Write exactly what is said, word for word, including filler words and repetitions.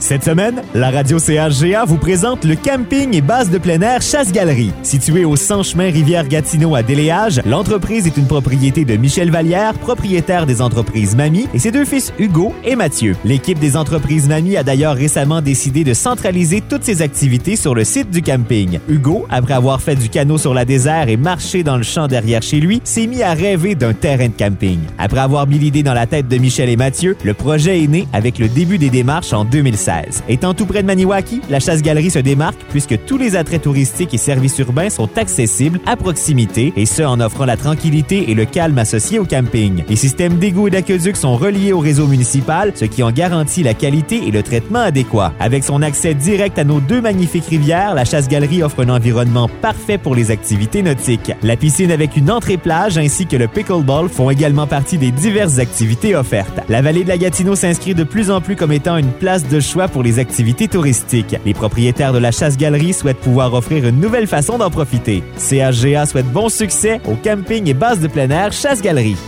Cette semaine, la radio C H G A vous présente le camping et base de plein air Chasse-Galerie. Situé au cent chemin Rivière-Gatineau à Déléage, l'entreprise est une propriété de Michel Vallière, propriétaire des entreprises Mamie, et ses deux fils Hugo et Mathieu. L'équipe des entreprises Mamie a d'ailleurs récemment décidé de centraliser toutes ses activités sur le site du camping. Hugo, après avoir fait du canot sur la désert et marché dans le champ derrière chez lui, s'est mis à rêver d'un terrain de camping. Après avoir mis l'idée dans la tête de Michel et Mathieu, le projet est né avec le début des démarches en deux mille seize. Étant tout près de Maniwaki, la Chasse-Galerie se démarque puisque tous les attraits touristiques et services urbains sont accessibles à proximité, et ce en offrant la tranquillité et le calme associés au camping. Les systèmes d'égouts et d'aqueducs sont reliés au réseau municipal, ce qui en garantit la qualité et le traitement adéquat. Avec son accès direct à nos deux magnifiques rivières, la Chasse-Galerie offre un environnement parfait pour les activités nautiques. La piscine avec une entrée plage ainsi que le pickleball font également partie des diverses activités offertes. La vallée de la Gatineau s'inscrit de plus en plus comme étant une place de choix pour les activités touristiques. Les propriétaires de la Chasse-Galerie souhaitent pouvoir offrir une nouvelle façon d'en profiter. C H G A souhaite bon succès au camping et base de plein air Chasse-Galerie.